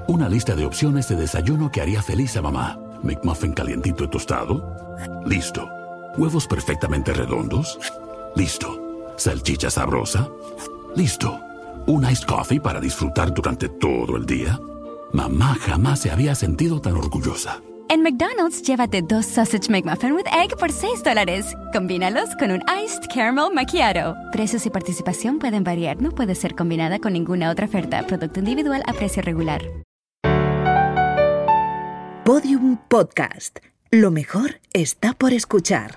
Una lista de opciones de desayuno que haría feliz a mamá. McMuffin calientito y tostado. Listo. Huevos perfectamente redondos. Listo. Salchicha sabrosa. Listo. Un iced coffee para disfrutar durante todo el día. Mamá jamás se había sentido tan orgullosa. En McDonald's, llévate 2 Sausage McMuffin with Egg por $6. Combínalos con un Iced Caramel Macchiato. Precios y participación pueden variar. No puede ser combinada con ninguna otra oferta. Producto individual a precio regular. Podium Podcast. Lo mejor está por escuchar.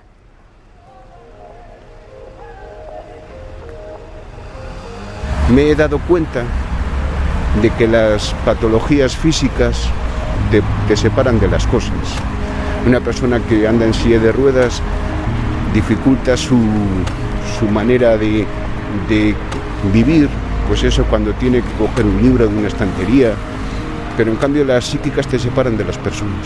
Me he dado cuenta de que las patologías físicas te separan de las cosas. Una persona que anda en silla de ruedas dificulta su manera de vivir, pues eso, cuando tiene que coger un libro de una estantería. Pero en cambio las psíquicas te separan de las personas.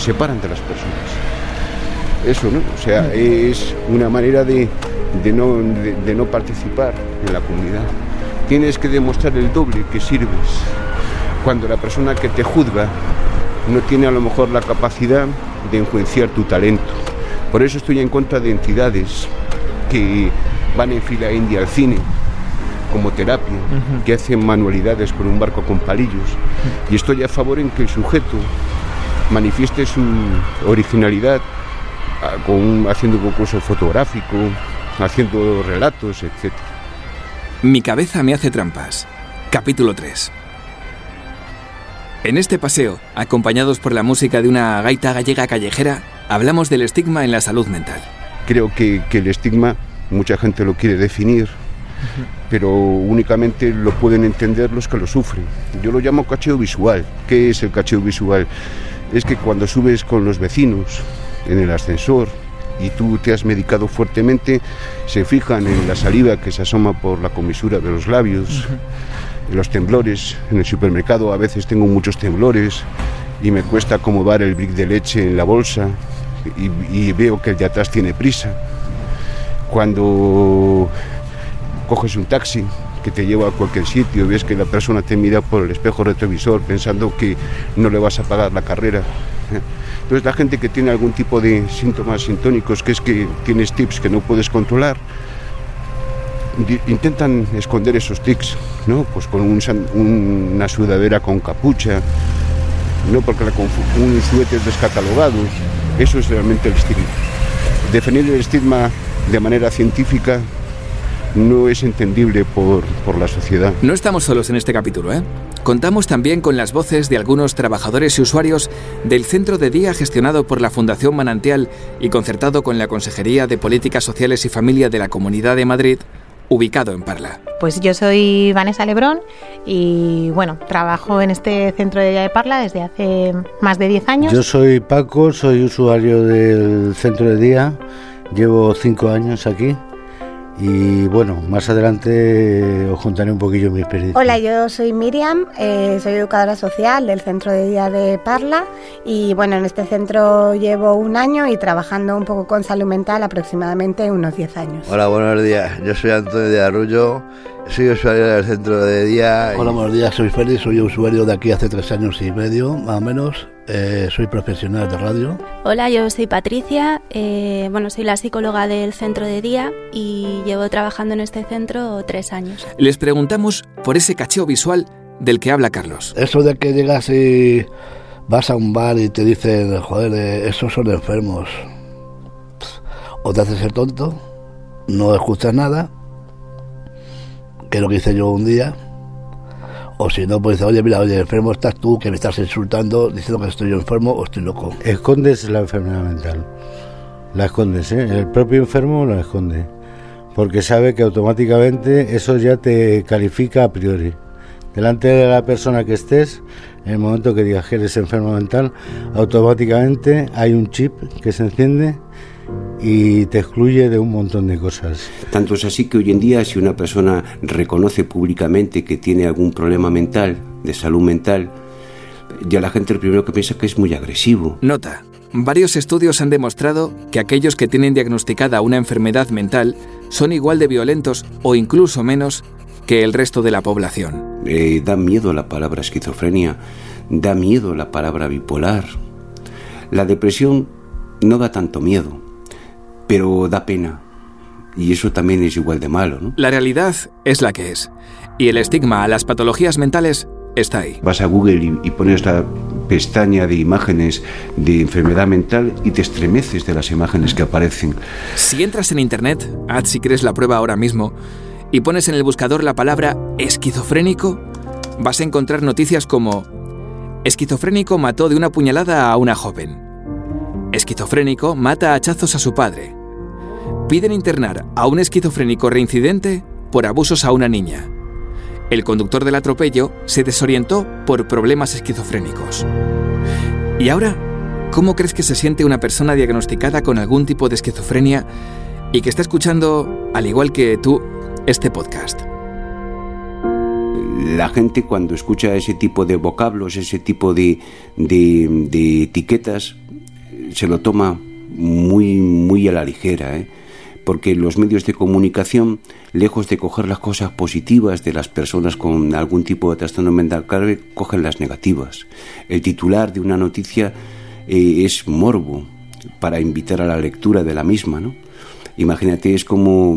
Eso, ¿no? O sea, es una manera de no participar en la comunidad. Tienes que demostrar el doble que sirves. Cuando la persona que te juzga no tiene a lo mejor la capacidad de influenciar tu talento. Por eso estoy en contra de entidades que van en fila india al cine como terapia, que hacen manualidades con un barco con palillos. Y estoy a favor en que el sujeto manifieste su originalidad haciendo un concurso fotográfico, haciendo relatos, etc. Mi cabeza me hace trampas. Capítulo 3. En este paseo, acompañados por la música de una gaita gallega callejera, hablamos del estigma en la salud mental. Creo que el estigma, mucha gente lo quiere definir, pero únicamente lo pueden entender los que lo sufren. Yo lo llamo cacheo visual. ¿Qué es el cacheo visual? Es que cuando subes con los vecinos en el ascensor y tú te has medicado fuertemente, se fijan en la saliva que se asoma por la comisura de los labios, los temblores. En el supermercado a veces tengo muchos temblores y me cuesta acomodar el brick de leche en la bolsa y veo que el de atrás tiene prisa. Cuando coges un taxi que te lleva a cualquier sitio, ves que la persona te mira por el espejo retrovisor pensando que no le vas a pagar la carrera. Entonces la gente que tiene algún tipo de síntomas sintónicos, que es que tienes tics que no puedes controlar, intentan esconder esos tics, ¿no? Pues con una sudadera con capucha, ¿no? Porque un suéter descatalogado. Eso es realmente el estigma. Definir el estigma de manera científica no es entendible por la sociedad. No estamos solos en este capítulo, ¿eh? Contamos también con las voces de algunos trabajadores y usuarios del centro de día gestionado por la Fundación Manantial y concertado con la Consejería de Políticas Sociales y Familia de la Comunidad de Madrid, ubicado en Parla. Pues yo soy Vanessa Lebrón y bueno, trabajo en este centro de día de Parla desde hace más de 10 años. Yo soy Paco, soy usuario del centro de día, llevo 5 años aquí. Y bueno, más adelante os contaré un poquillo mi experiencia. Hola, yo soy Miriam, soy educadora social del centro de día de Parla y bueno, en este centro llevo 1 año y trabajando un poco con salud mental aproximadamente unos 10 años. Hola, buenos días, yo soy Antonio de Arrullo, soy usuario del centro de día. Hola, buenos días, soy Félix, soy usuario de aquí hace 3 años y medio, más o menos. Soy profesional de radio. Hola, yo soy Patricia, soy la psicóloga del centro de día y llevo trabajando en este centro 3 años. Les preguntamos por ese cacheo visual del que habla Carlos. Eso de que llegas y vas a un bar y te dicen, joder, esos son enfermos. O te haces el tonto, no escuchas nada, que es lo que hice yo un día. O si no, pues oye, enfermo estás tú, que me estás insultando, diciendo que estoy enfermo o estoy loco. Escondes la enfermedad mental. La escondes, ¿eh? El propio enfermo la esconde. Porque sabe que automáticamente eso ya te califica a priori. Delante de la persona que estés, en el momento que digas que eres enfermo mental, automáticamente hay un chip que se enciende y te excluye de un montón de cosas. Tanto es así que hoy en día, si una persona reconoce públicamente que tiene algún problema mental, de salud mental, ya la gente lo primero que piensa es que es muy agresivo. Nota: varios estudios han demostrado que aquellos que tienen diagnosticada una enfermedad mental son igual de violentos o incluso menos que el resto de la población. Da miedo la palabra esquizofrenia. Da miedo la palabra bipolar. La depresión no da tanto miedo, pero da pena. Y eso también es igual de malo, ¿no? La realidad es la que es. Y el estigma a las patologías mentales está ahí. Vas a Google y pones la pestaña de imágenes de enfermedad mental y te estremeces de las imágenes que aparecen. Si entras en internet, haz si quieres la prueba ahora mismo, y pones en el buscador la palabra esquizofrénico, vas a encontrar noticias como: esquizofrénico mató de una puñalada a una joven. Esquizofrénico mata a hachazos a su padre. Piden internar a un esquizofrénico reincidente por abusos a una niña. El conductor del atropello se desorientó por problemas esquizofrénicos. ¿Y ahora? ¿Cómo crees que se siente una persona diagnosticada con algún tipo de esquizofrenia y que está escuchando, al igual que tú, este podcast? La gente, cuando escucha ese tipo de vocablos, ese tipo de etiquetas, se lo toma muy a la ligera, porque los medios de comunicación, lejos de coger las cosas positivas de las personas con algún tipo de trastorno mental grave, cogen las negativas. El titular de una noticia es morbo, para invitar a la lectura de la misma, ¿no? Imagínate, es como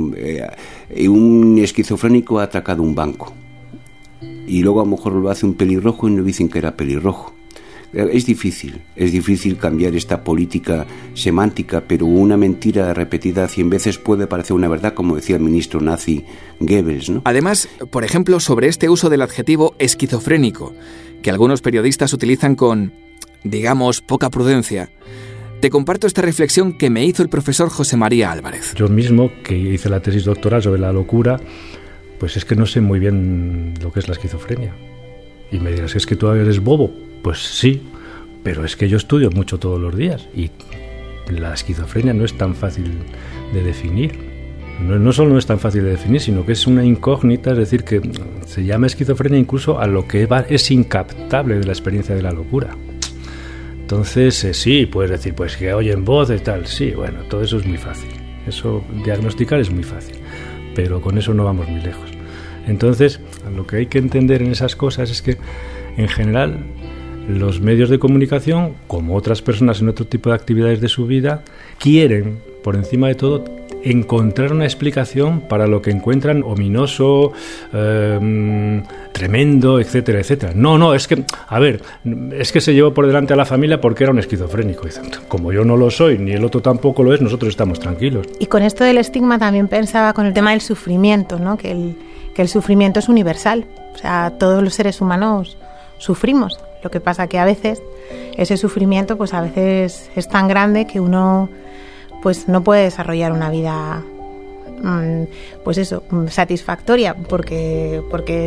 un esquizofrénico ha atracado un banco y luego a lo mejor lo hace un pelirrojo y no dicen que era pelirrojo. Es difícil cambiar esta política semántica, pero una mentira repetida 100 veces puede parecer una verdad, como decía el ministro nazi Goebbels, ¿no? Además, por ejemplo, sobre este uso del adjetivo esquizofrénico, que algunos periodistas utilizan con, digamos, poca prudencia, te comparto esta reflexión que me hizo el profesor José María Álvarez. Yo mismo, que hice la tesis doctoral sobre la locura, pues es que no sé muy bien lo que es la esquizofrenia. Y me dirás, ¿es que tú eres bobo? Pues sí, pero es que yo estudio mucho todos los días y la esquizofrenia no es tan fácil de definir. No solo no es tan fácil de definir, sino que es una incógnita, es decir, que se llama esquizofrenia incluso a lo que es incaptable de la experiencia de la locura. Entonces, sí, puedes decir, pues que oyen voces, tal, sí, bueno, todo eso es muy fácil. Eso, diagnosticar es muy fácil, pero con eso no vamos muy lejos. Entonces, lo que hay que entender en esas cosas es que, en general, los medios de comunicación, como otras personas en otro tipo de actividades de su vida, quieren, por encima de todo, encontrar una explicación para lo que encuentran ominoso, tremendo, etcétera, etcétera. No, es que, es que se llevó por delante a la familia porque era un esquizofrénico. Como yo no lo soy, ni el otro tampoco lo es, nosotros estamos tranquilos. Y con esto del estigma también pensaba con el tema del sufrimiento, ¿no? Que el sufrimiento es universal. O sea, todos los seres humanos sufrimos. Lo que pasa que a veces ese sufrimiento, pues a veces es tan grande que uno pues no puede desarrollar una vida pues eso, satisfactoria porque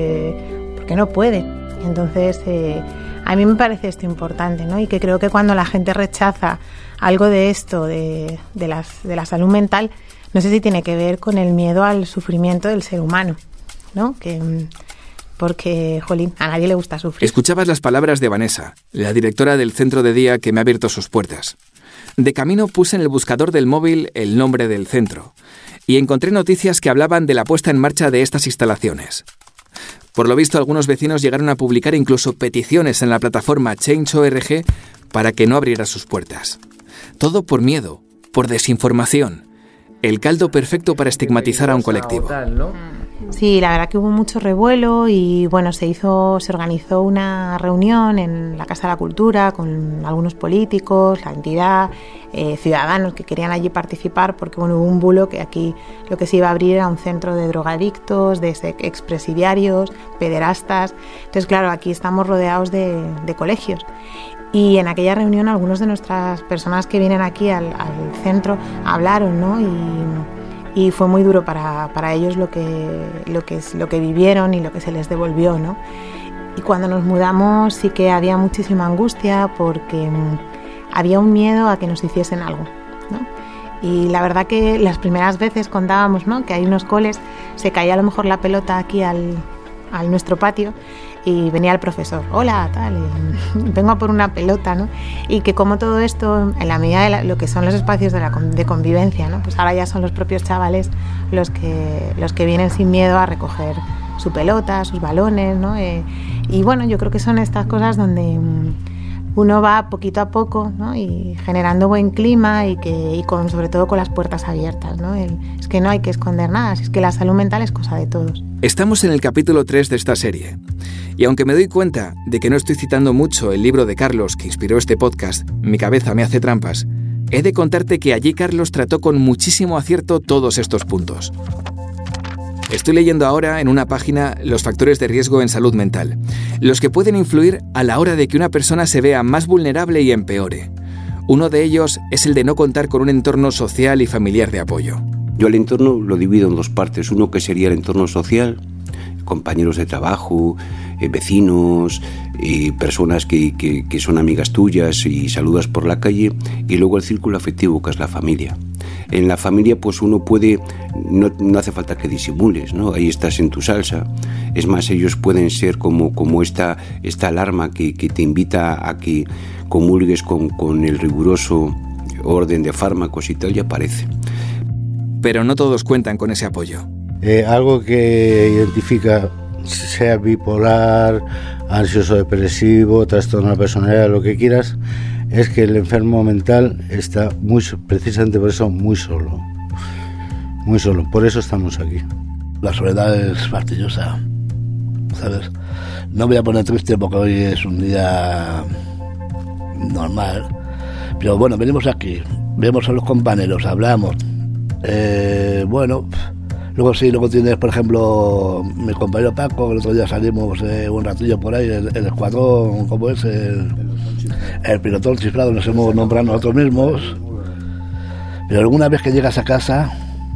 no puede. Entonces a mí me parece esto importante, ¿no? Y que creo que cuando la gente rechaza algo de esto, de la salud mental, no sé si tiene que ver con el miedo al sufrimiento del ser humano, ¿no? Porque, jolín, a nadie le gusta sufrir. Escuchabas las palabras de Vanessa, la directora del centro de día que me ha abierto sus puertas. De camino puse en el buscador del móvil el nombre del centro y encontré noticias que hablaban de la puesta en marcha de estas instalaciones. Por lo visto, algunos vecinos llegaron a publicar incluso peticiones en la plataforma Change.org para que no abriera sus puertas. Todo por miedo, por desinformación. El caldo perfecto para estigmatizar a un colectivo. Sí, la verdad que hubo mucho revuelo y bueno, se organizó una reunión en la Casa de la Cultura con algunos políticos, la entidad, ciudadanos que querían allí participar porque bueno, hubo un bulo que aquí lo que se iba a abrir era un centro de drogadictos, de expresidiarios, pederastas. Entonces claro, aquí estamos rodeados de colegios. Y en aquella reunión algunos de nuestras personas que vienen aquí al centro hablaron, ¿no? Y fue muy duro para ellos lo que vivieron y lo que se les devolvió, ¿no? Y cuando nos mudamos sí que había muchísima angustia porque había un miedo a que nos hiciesen algo, ¿no? Y la verdad que las primeras veces contábamos, ¿no? Que hay unos coles, se caía a lo mejor la pelota aquí al nuestro patio y venía el profesor, hola, tal, y vengo a por una pelota, ¿no? Y que como todo esto, en la medida de lo que son los espacios de convivencia, ¿no? Pues ahora ya son los propios chavales los que vienen sin miedo a recoger su pelota, sus balones, ¿no? Y bueno, yo creo que son estas cosas donde uno va poquito a poco, ¿no? Y generando buen clima y sobre todo con las puertas abiertas, ¿no? Es que no hay que esconder nada, es que la salud mental es cosa de todos. Estamos en el capítulo 3 de esta serie. Y aunque me doy cuenta de que no estoy citando mucho el libro de Carlos que inspiró este podcast, Mi cabeza me hace trampas, he de contarte que allí Carlos trató con muchísimo acierto todos estos puntos. Estoy leyendo ahora en una página los factores de riesgo en salud mental, los que pueden influir a la hora de que una persona se vea más vulnerable y empeore. Uno de ellos es el de no contar con un entorno social y familiar de apoyo. Yo el entorno lo divido en dos partes. Uno que sería el entorno social, compañeros de trabajo, vecinos, personas que son amigas tuyas y saludas por la calle, y luego el círculo afectivo, que es la familia. En la familia pues uno puede, no hace falta que disimules, ¿no? Ahí estás en tu salsa. Es más, ellos pueden ser como esta alarma que te invita a que comulgues con el riguroso orden de fármacos y tal, y aparece. Pero no todos cuentan con ese apoyo. Algo que identifica, sea bipolar, ansioso depresivo, trastorno de la personalidad, lo que quieras, es que el enfermo mental está precisamente por eso muy solo. Muy solo, por eso estamos aquí. La soledad es fastidiosa, ¿sabes? No me voy a poner triste porque hoy es un día normal, pero bueno, venimos aquí, vemos a los compañeros, hablamos. Bueno, luego tienes, por ejemplo, mi compañero Paco, que el otro día salimos un ratillo por ahí, el escuadrón, ¿cómo es? El pilotón chiflado, nos hemos nombrado nosotros mismos. Pero alguna vez que llegas a casa,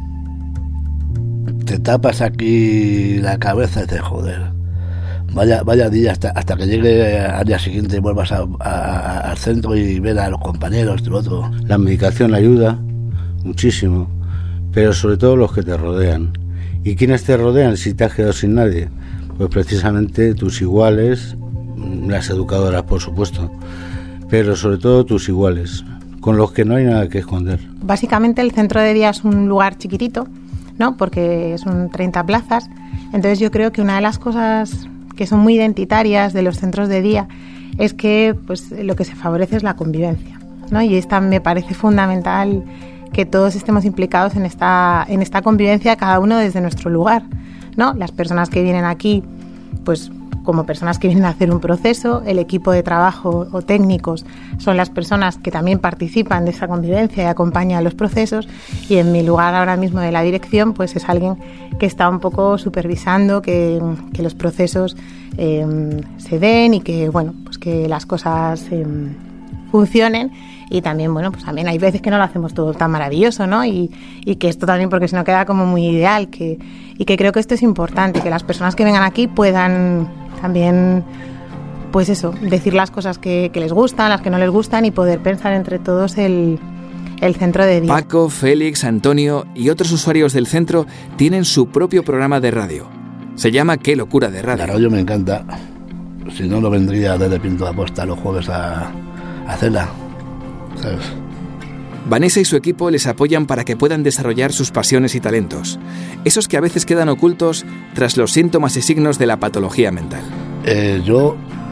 te tapas aquí la cabeza y dices, joder, vaya día hasta que llegue al día siguiente y vuelvas al centro y ver a los compañeros, y otro. La medicación ayuda muchísimo, pero sobre todo los que te rodean. ¿Y quiénes te rodean si te has quedado sin nadie? Pues precisamente tus iguales, las educadoras por supuesto, pero sobre todo tus iguales, con los que no hay nada que esconder. Básicamente el centro de día es un lugar chiquitito, ¿no? Porque son 30 plazas, entonces yo creo que una de las cosas que son muy identitarias de los centros de día es que pues lo que se favorece es la convivencia, ¿no? Y esta me parece fundamental, que todos estemos implicados en esta convivencia, cada uno desde nuestro lugar, ¿no? Las personas que vienen aquí, pues como personas que vienen a hacer un proceso, el equipo de trabajo o técnicos son las personas que también participan de esa convivencia y acompañan los procesos, y en mi lugar ahora mismo de la dirección pues es alguien que está un poco supervisando que los procesos se den y que, bueno, pues que las cosas funcionen. Y también, bueno, pues también hay veces que no lo hacemos todo tan maravilloso, ¿no? Y que esto también, porque si no queda como muy ideal, y que creo que esto es importante, que las personas que vengan aquí puedan también, pues eso, decir las cosas que les gustan, las que no les gustan, y poder pensar entre todos el centro de día. Paco, Félix, Antonio y otros usuarios del centro tienen su propio programa de radio. Se llama Qué locura de radio. La radio me encanta. Si no, no vendría desde Pinto de Aposta los jueves a hacerla, ¿sabes? Vanessa y su equipo les apoyan para que puedan desarrollar sus pasiones y talentos, esos que a veces quedan ocultos tras los síntomas y signos de la patología mental. Yo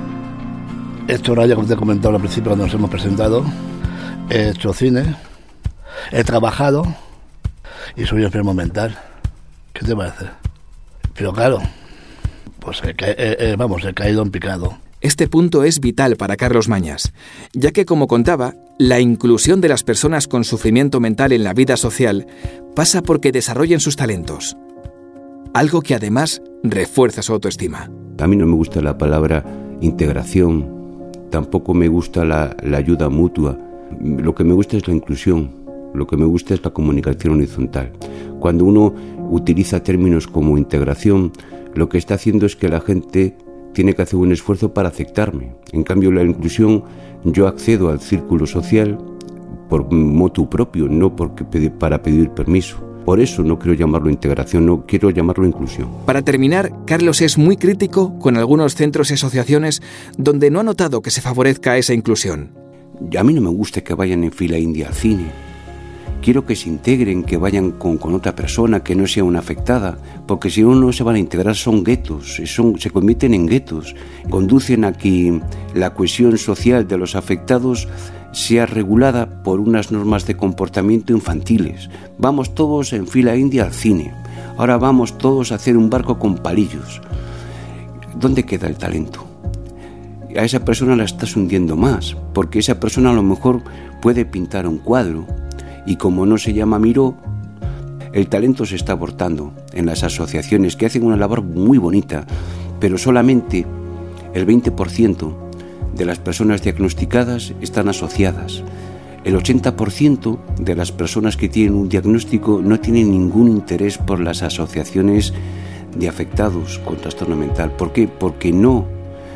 he hecho radio, como te he comentado al principio cuando nos hemos presentado, he hecho cine, he trabajado y soy enfermo mental. ¿Qué te parece? Pero claro, pues he caído en picado. Este punto es vital para Carlos Mañas, ya que, como contaba, la inclusión de las personas con sufrimiento mental en la vida social pasa porque desarrollen sus talentos, algo que además refuerza su autoestima. A mí no me gusta la palabra integración, tampoco me gusta la ayuda mutua. Lo que me gusta es la inclusión, lo que me gusta es la comunicación horizontal. Cuando uno utiliza términos como integración, lo que está haciendo es que la gente tiene que hacer un esfuerzo para aceptarme. En cambio, la inclusión, yo accedo al círculo social por motu propio, no para pedir permiso. Por eso no quiero llamarlo integración, no quiero llamarlo inclusión. Para terminar, Carlos es muy crítico con algunos centros y asociaciones donde no ha notado que se favorezca esa inclusión. A mí no me gusta que vayan en fila india al cine. quiero que se integren, que vayan con otra persona, que no sea una afectada, porque si no se van a integrar, son guetos, se convierten en guetos, conducen a que la cohesión social de los afectados sea regulada por unas normas de comportamiento infantiles. Vamos todos en fila india al cine, ahora vamos todos a hacer un barco con palillos. ¿Dónde queda el talento? A esa persona la estás hundiendo más, porque esa persona a lo mejor puede pintar un cuadro y como no se llama Miró, el talento se está abortando en las asociaciones que hacen una labor muy bonita, pero solamente el 20% de las personas diagnosticadas están asociadas. El 80% de las personas que tienen un diagnóstico no tienen ningún interés por las asociaciones de afectados con trastorno mental. ¿Por qué? Porque no.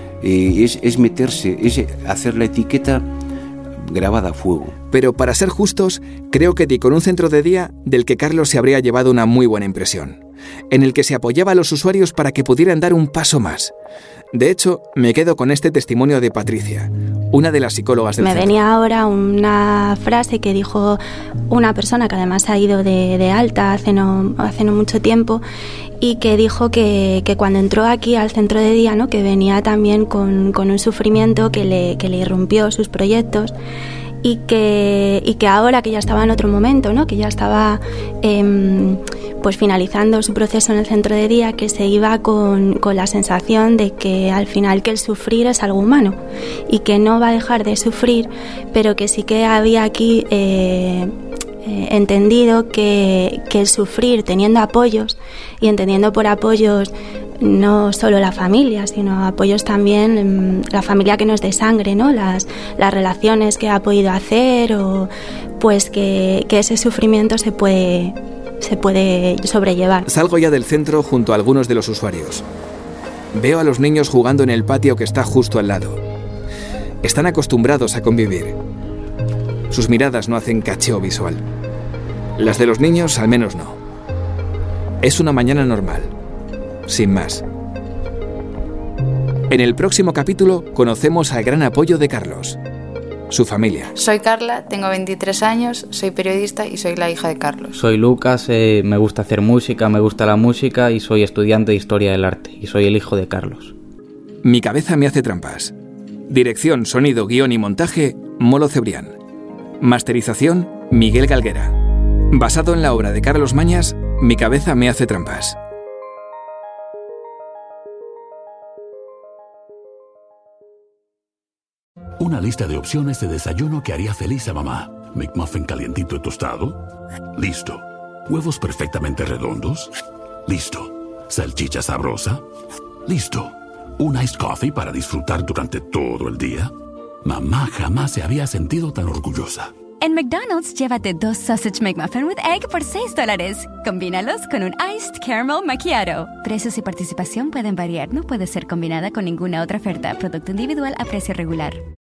Es meterse, es hacer la etiqueta grabada a fuego. Pero para ser justos, creo que di con un centro de día del que Carlos se habría llevado una muy buena impresión, en el que se apoyaba a los usuarios para que pudieran dar un paso más. De hecho, me quedo con este testimonio de Patricia, una de las psicólogas del centro. Me venía ahora una frase que dijo una persona que además ha ido de alta hace no mucho tiempo, y que dijo que cuando entró aquí al centro de día, ¿no?, que venía también con un sufrimiento que le irrumpió sus proyectos, y que ahora que ya estaba en otro momento, ¿no?, que ya estaba pues finalizando su proceso en el centro de día, que se iba con la sensación de que al final que el sufrir es algo humano y que no va a dejar de sufrir, pero que sí que había aquí entendido que el sufrir teniendo apoyos, y entendiendo por apoyos no solo la familia, sino apoyos también la familia que no es de sangre, ¿no?, las relaciones que ha podido hacer, o pues que ese sufrimiento se puede sobrellevar. Salgo ya del centro junto a algunos de los usuarios. Veo a los niños jugando en el patio que está justo al lado. Están acostumbrados a convivir. Sus miradas no hacen cacheo visual. Las de los niños al menos no. Es una mañana normal, sin más. En el próximo capítulo conocemos al gran apoyo de Carlos, su familia. Soy Carla, tengo 23 años, soy periodista y soy la hija de Carlos. Soy Lucas, me gusta hacer música, me gusta la música y soy estudiante de Historia del Arte y soy el hijo de Carlos. Mi cabeza me hace trampas. Dirección, sonido, guión y montaje, Molo Cebrián. Masterización, Miguel Galguera. Basado en la obra de Carlos Mañas, Mi cabeza me hace trampas. Una lista de opciones de desayuno que haría feliz a mamá. McMuffin calientito y tostado. Listo. Huevos perfectamente redondos. Listo. Salchicha sabrosa. Listo. Un iced coffee para disfrutar durante todo el día. Mamá jamás se había sentido tan orgullosa. En McDonald's, llévate 2 Sausage McMuffin with Egg por $6. Combínalos con un Iced Caramel Macchiato. Precios y participación pueden variar. No puede ser combinada con ninguna otra oferta. Producto individual a precio regular.